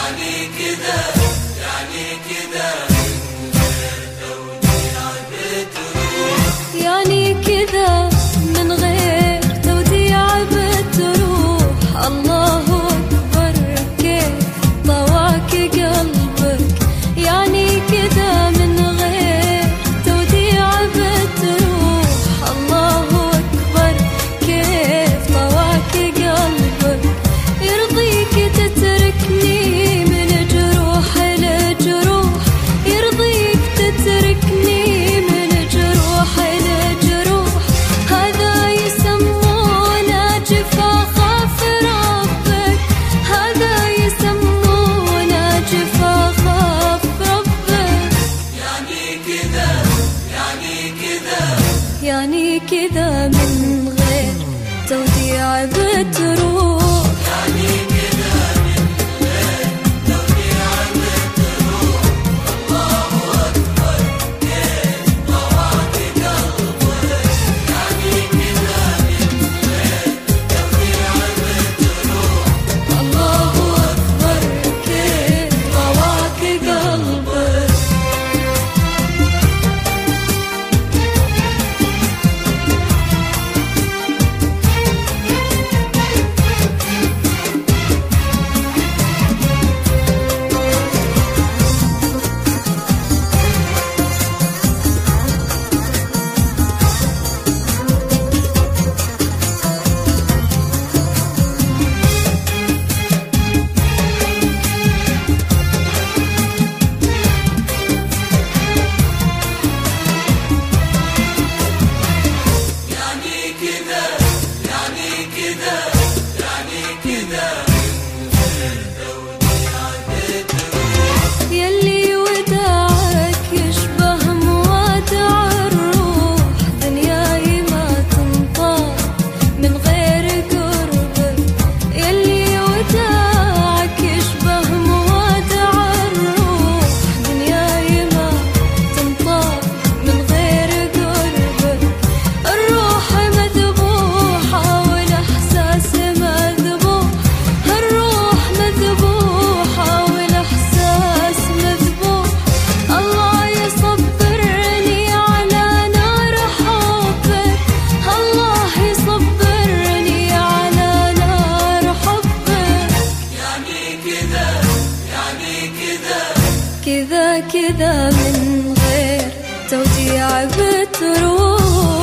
يعني كذا يعني كذا من غير توديع بتروح. الله أكبر كيف طواك قلبك. يعني كذا من غير توديع بتروح. الله أكبر كيف طواك قلبك. يرضيك تتركني من جروح لجروح. يرضيك تتركني يعني كذا من غير توديع بتروح. يعني كذا من غير توديع بتروح. الله أكبر كيف طواك قلبك. يعني كذا من غير توديع بتروح. الله أكبر كيف طواك قلبك. يلي وداعك يشبه موادع الروح. دنياي ما تنطال من غير قربك. يلي وداعك يشبه موادع الروح. دنياي ما تنطال من غير قربك. الروح مذبوحة والإحساس مذبوح. الروح مذبوحة والإحساس مذبوح. الله يصبرني على نار حبك. الله يصبرني على نار حبك. يعني كذا كذا كذا من غير توديع بتروح.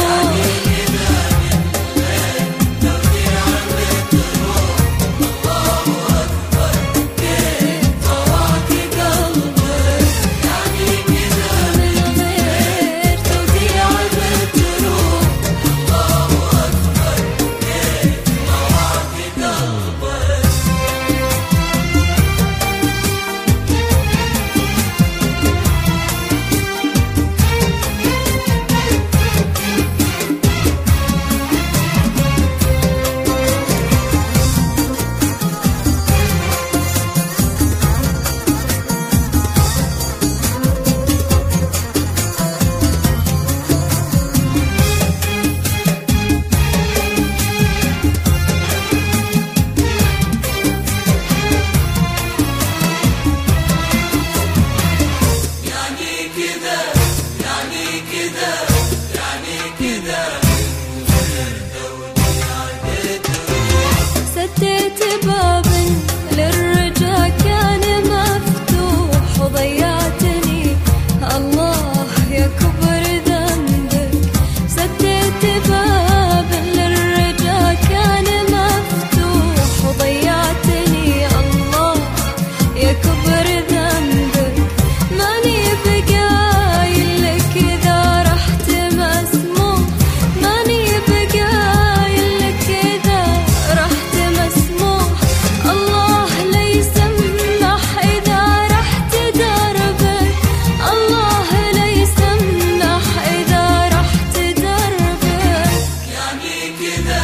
سديت باب للرجا كان مفتوح وضيعتني. الله يا كبر ذنبك. سديت باب للرجا كان مفتوح وضيعتني. الله يا كبر ذنبك. ماني بقايل لك إذا رحت مسموح. ماني بقايل لك إذا رحت مسموح. الله لا يسمح إذا رحت دربك. الله لا يسمح إذا رحت دربك. يعني كذا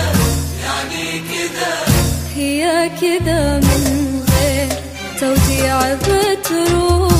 هي كذا من غير توديع بتروح.